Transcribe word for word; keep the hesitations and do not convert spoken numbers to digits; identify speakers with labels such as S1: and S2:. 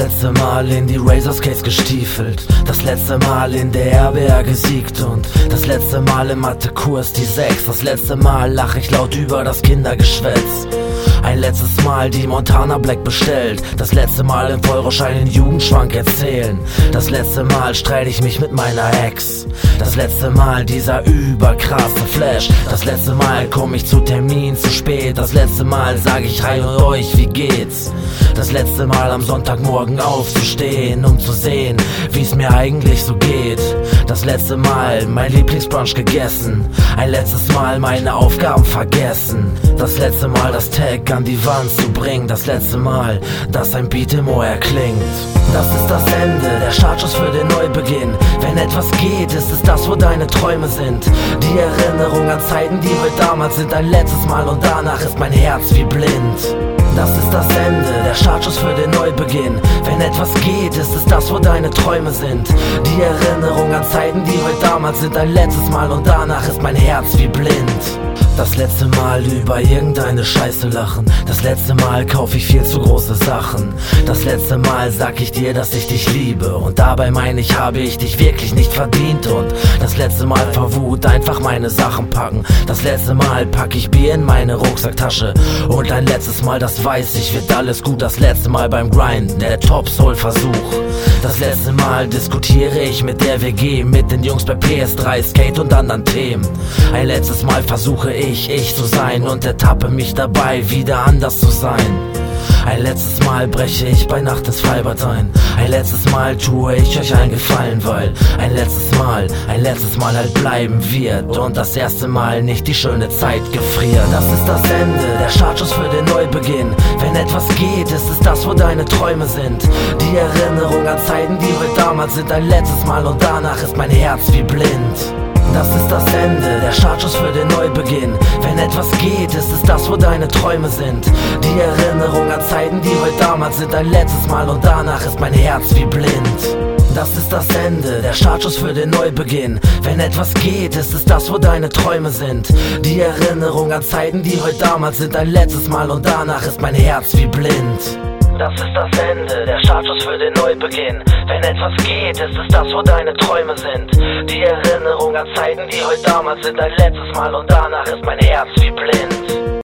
S1: letzte Mal in die Razors Case gestiefelt, das letzte Mal in der R B R gesiegt und das letzte Mal im Mathekurs die sechs. Das letzte Mal lach ich laut über das Kindergeschwätz. Ein letztes Mal die Montana Black bestellt, das letzte Mal im Feuerschein den Jugendschwank erzählen. Das letzte Mal streite ich mich mit meiner Ex. Das letzte Mal dieser überkrasse Flash. Das letzte Mal komm ich zu Termin zu spät. Das letzte Mal sag ich hi und euch, wie geht's? Das letzte Mal am Sonntagmorgen aufzustehen, um zu sehen, wie's mir eigentlich so geht. Das letzte Mal mein Lieblingsbrunch gegessen. Ein letztes Mal meine Aufgaben vergessen. Das letzte Mal das Tag an die Wand zu bringen. Das letzte Mal, dass ein Beat im Ohr erklingt. Das ist das Ende, der Startschuss für den Neubeginn. Wenn etwas geht, ist es das, wo deine Träume sind. Die Erinnerung an Zeiten, die heute damals sind. Ein letztes Mal und danach ist mein Herz wie blind. Das ist das Ende, der Startschuss für den Neubeginn. Wenn etwas geht, ist es das, wo deine Träume sind. Die Erinnerung an Zeiten, die heute damals sind. Ein letztes Mal und danach ist mein Herz wie blind. Das letzte Mal über irgendeine Scheiße lachen. Das letzte Mal kauf ich viel zu große Sachen. Das letzte Mal sag ich dir, dass ich dich liebe. Und dabei meine ich, habe ich dich wirklich nicht verdient. Und das letzte Mal vor Wut einfach meine Sachen packen. Das letzte Mal pack ich Bier in meine Rucksacktasche. Und ein letztes Mal, das weiß ich, wird alles gut. Das letzte Mal beim Grinden, der Top-Soul-Versuch. Das letzte Mal diskutiere ich mit der W G, mit den Jungs bei P S drei, Skate und anderen Themen. Ein letztes Mal versuche ich, ich zu sein und ertappe mich dabei, wieder anders zu sein. Ein letztes Mal breche ich bei Nacht ins Freibad ein. Ein letztes Mal tue ich euch einen Gefallen, weil ein letztes Mal, ein letztes Mal halt bleiben wird und das erste Mal nicht die schöne Zeit gefriert. Das ist das Ende, der Startschuss für den Neubeginn. Wenn etwas geht, ist es das, wo deine Träume sind. Die Erinnerung an Zeiten, die heute damals sind. Ein letztes Mal und danach ist mein Herz wie blind. Das ist das Ende, der Startschuss für den Neubeginn. Wenn etwas geht, ist es das, wo deine Träume sind. Die Erinnerung an Zeiten, die heute damals sind. Ein letztes Mal und danach ist mein Herz wie blind. Das ist das Ende, der Startschuss für den Neubeginn. Wenn etwas geht, ist es das, wo deine Träume sind. Die Erinnerung an Zeiten, die heute damals sind. Ein letztes Mal und danach ist mein Herz wie blind. Das ist das Ende, der Startschuss für den Neubeginn. Wenn etwas geht, ist es das, wo deine Träume sind. Die Erinnerung an Zeiten, die heute damals sind. Ein letztes Mal und danach ist mein Herz wie blind.